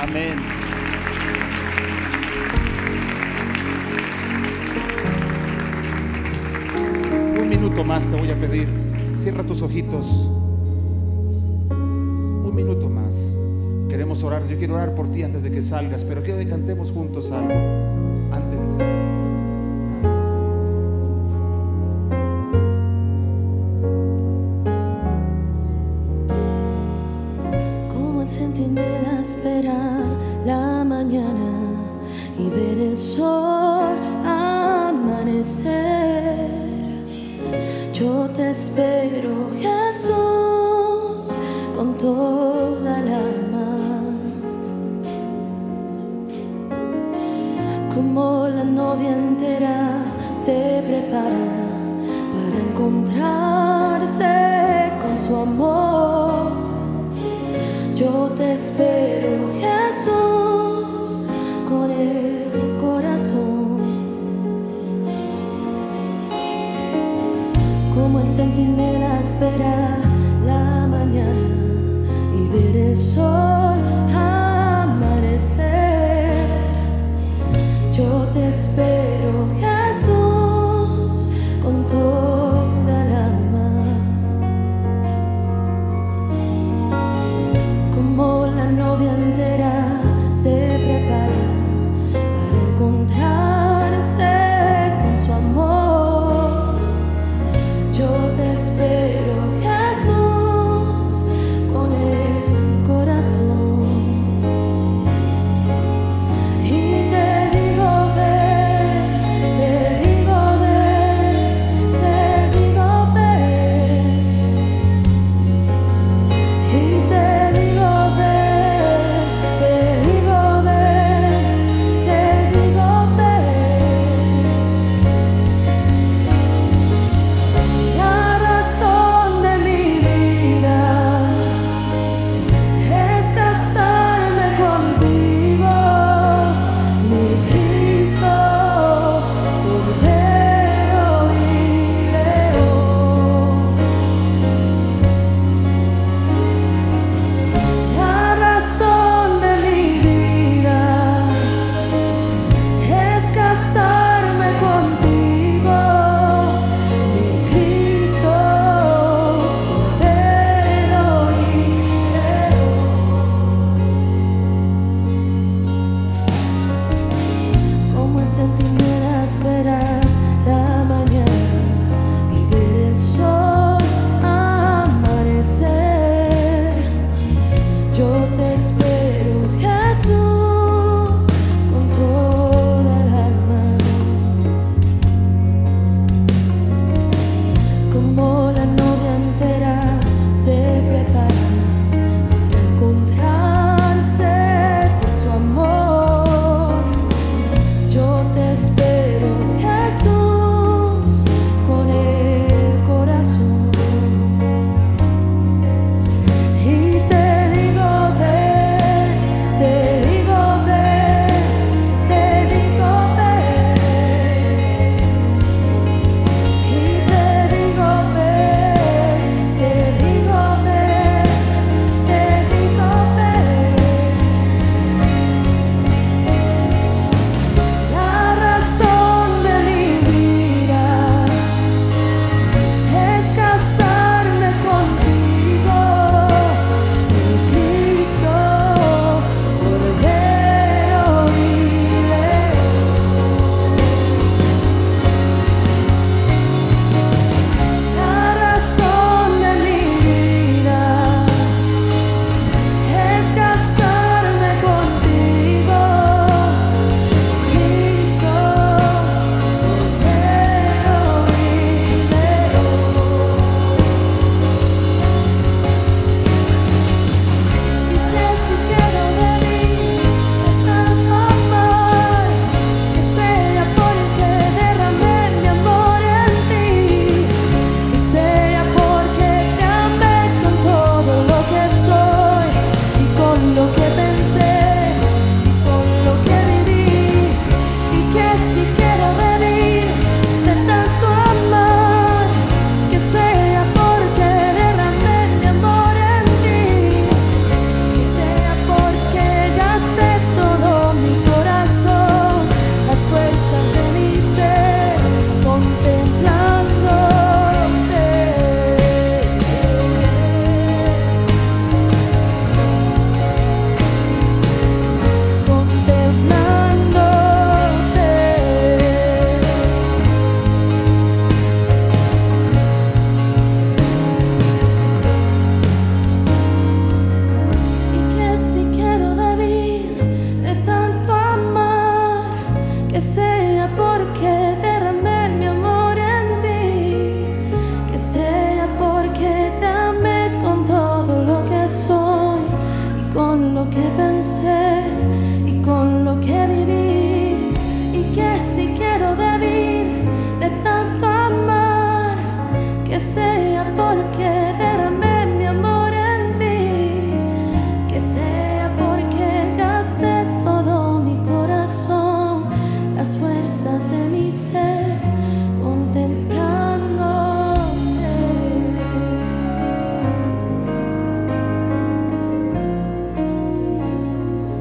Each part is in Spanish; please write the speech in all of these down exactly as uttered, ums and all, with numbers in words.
Amén. Un minuto más te voy a pedir. Cierra tus ojitos. Un minuto más. Queremos orar. Yo quiero orar por ti antes de que salgas, pero quiero que cantemos juntos algo antes de salir. Como el centinela espera la mañana y ver el sol amanecer, yo te espero, Jesús, con toda el alma. Como la novia entera se prepara para encontrarse con su amor, yo te espero, Jesús, con el corazón. Como el centinela espera la mañana y ver el sol amanecer, yo te espero, Jesús, con toda el alma. Como la novia entera se prepara para encontrarse con su amor, yo te espero, Jesús, con el corazón.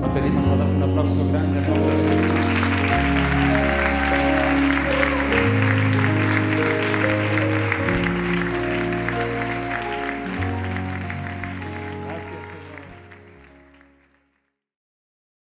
¿No te animas a dar un aplauso grande al nombre de Jesús?